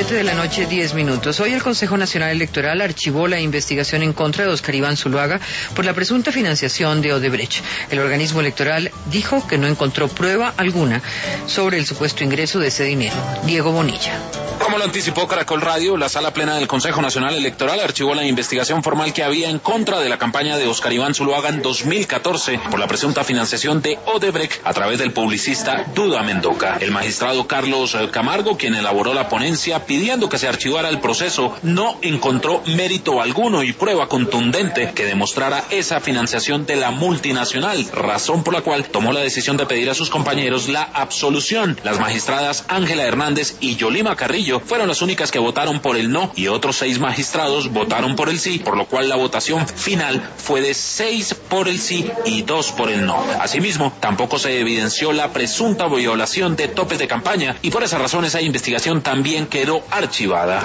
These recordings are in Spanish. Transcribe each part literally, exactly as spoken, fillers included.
Siete de la noche, diez minutos. Hoy el Consejo Nacional Electoral archivó la investigación en contra de Óscar Iván Zuluaga por la presunta financiación de Odebrecht. El organismo electoral dijo que no encontró prueba alguna sobre el supuesto ingreso de ese dinero. Diego Bonilla. Como lo anticipó Caracol Radio, la Sala Plena del Consejo Nacional Electoral archivó la investigación formal que había en contra de la campaña de Óscar Iván Zuluaga en dos mil catorce por la presunta financiación de Odebrecht a través del publicista Duda Mendoca. El magistrado Carlos Camargo, quien elaboró la ponencia pidiendo que se archivara el proceso, no encontró mérito alguno y prueba contundente que demostrara esa financiación de la multinacional, razón por la cual tomó la decisión de pedir a sus compañeros la absolución. Las magistradas Ángela Hernández y Yolima Carrillo fueron las únicas que votaron por el no y otros seis magistrados votaron por el sí, por lo cual la votación final fue de seis por el sí y dos por el no. Asimismo, tampoco se evidenció la presunta violación de topes de campaña y por esa razón esa investigación también quedó archivada.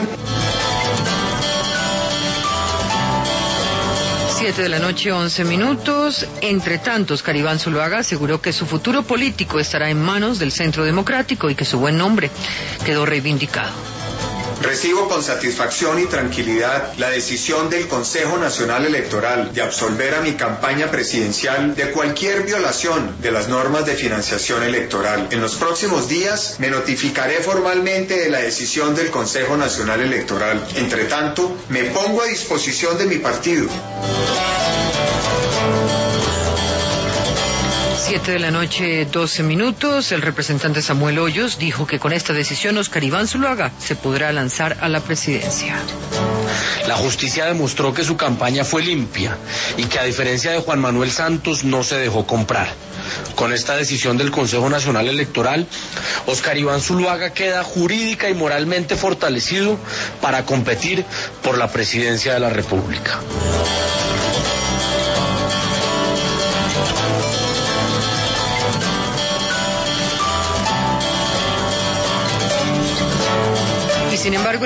Siete de la noche, once minutos. Entre tanto, Óscar Iván Zuluaga aseguró que su futuro político estará en manos del Centro Democrático y que su buen nombre quedó reivindicado. Recibo con satisfacción y tranquilidad la decisión del Consejo Nacional Electoral de absolver a mi campaña presidencial de cualquier violación de las normas de financiación electoral. En los próximos días me notificaré formalmente de la decisión del Consejo Nacional Electoral. Entre tanto, me pongo a disposición de mi partido. Siete de la noche, doce minutos. El representante Samuel Hoyos dijo que con esta decisión Óscar Iván Zuluaga se podrá lanzar a la presidencia. La justicia demostró que su campaña fue limpia y que a diferencia de Juan Manuel Santos no se dejó comprar. Con esta decisión del Consejo Nacional Electoral, Óscar Iván Zuluaga queda jurídica y moralmente fortalecido para competir por la presidencia de la República. Y sin embargo,